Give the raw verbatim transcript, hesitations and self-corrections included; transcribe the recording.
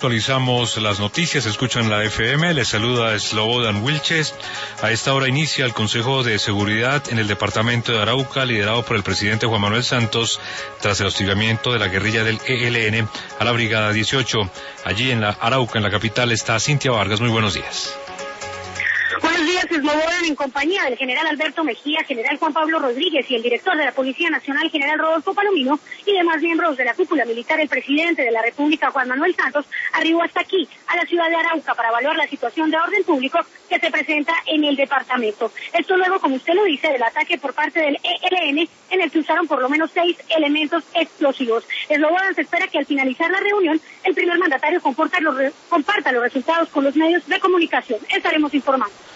actualizamos las noticias, escuchan la F M, les saluda Slobodan Wilches. A esta hora inicia el Consejo de Seguridad en el departamento de Arauca, liderado por el presidente Juan Manuel Santos, tras el hostigamiento de la guerrilla del E L N a la Brigada dieciocho. Allí en la Arauca, en la capital, está Cintia Vargas. Muy buenos días. Buenos días, Slobodan, en compañía del general Alberto Mejía, general Juan Pablo Rodríguez y el director de la Policía Nacional, general Rodolfo Palomino, y demás miembros de la cúpula militar. El presidente de la República, Juan Manuel Santos, arribó hasta aquí, a la ciudad de Arauca, para evaluar la situación de orden público que se presenta en el departamento. Esto luego, como usted lo dice, del ataque por parte del E L N, en el que usaron por lo menos seis elementos explosivos. Slobodan, se espera que al finalizar la reunión, el primer mandatario comparta los, re- comparta los resultados con los medios de comunicación. Estaremos informando.